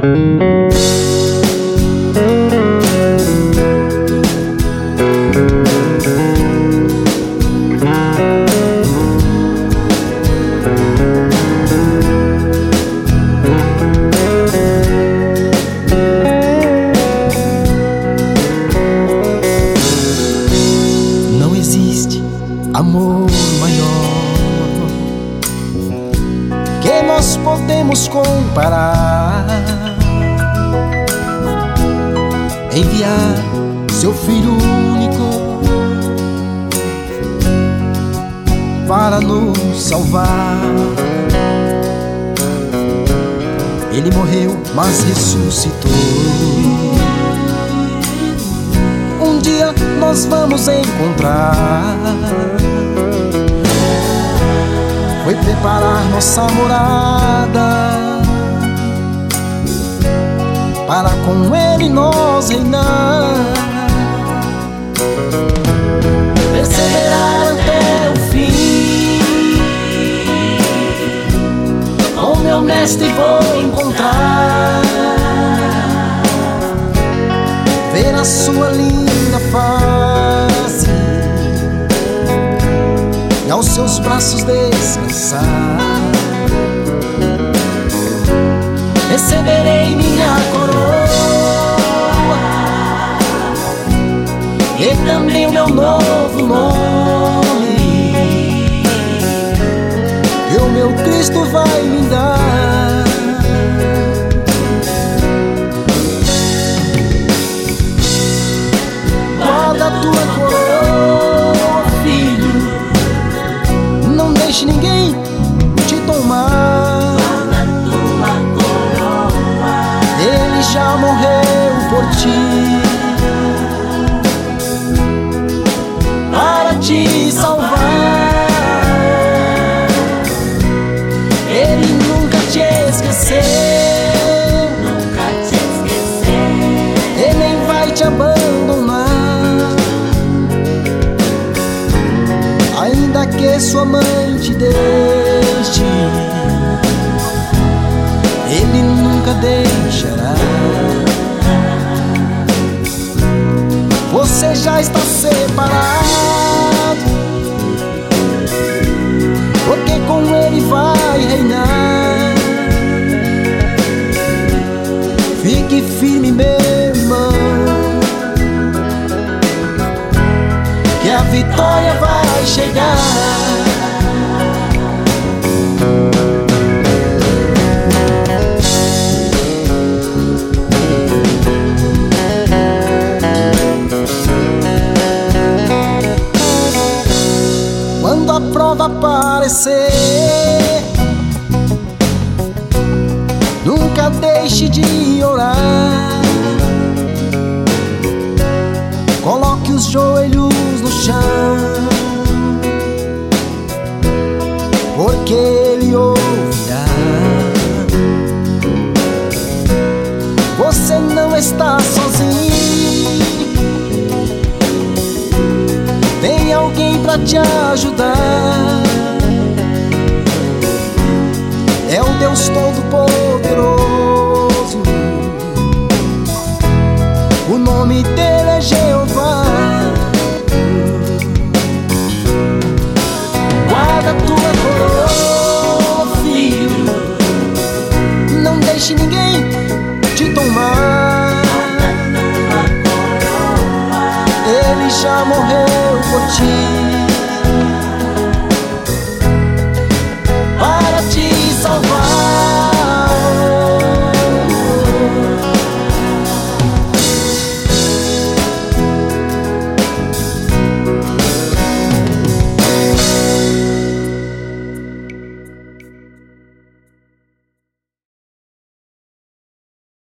Amor maior que nós podemos comparar, enviar seu Filho único para nos salvar. Ele morreu, mas ressuscitou. Um dia nós vamos encontrar. Foi preparar nossa morada para com Ele nós reinar. Perseverar até o fim, com meu mestre vou encontrar. Ver a sua linda face e aos seus braços descansar. Receberei minha coroa e também o meu novo nome, que o meu Cristo vai me dar. Guarda a tua coroa, filho, não deixe ninguém te tomar. Ele já morreu por ti, para te salvar. Ele nunca te esqueceu, ele nem vai te abandonar. Ainda que sua mãe te deixe, Ele nunca deixará. Você já está separado, porque com Ele vai reinar. Fique firme, meu irmão, que a vitória vai chegar. Quando a prova aparecer, nunca deixe de orar. Coloque os joelhos no chão, porque Ele ouvirá. Você não está sozinho, tem alguém pra te ajudar. É o Deus Todo-Poderoso, o nome dele é Jeová. Guarda a tua coroa, filho, não deixe ninguém te tomar. Ele já morreu por ti, para te salvar.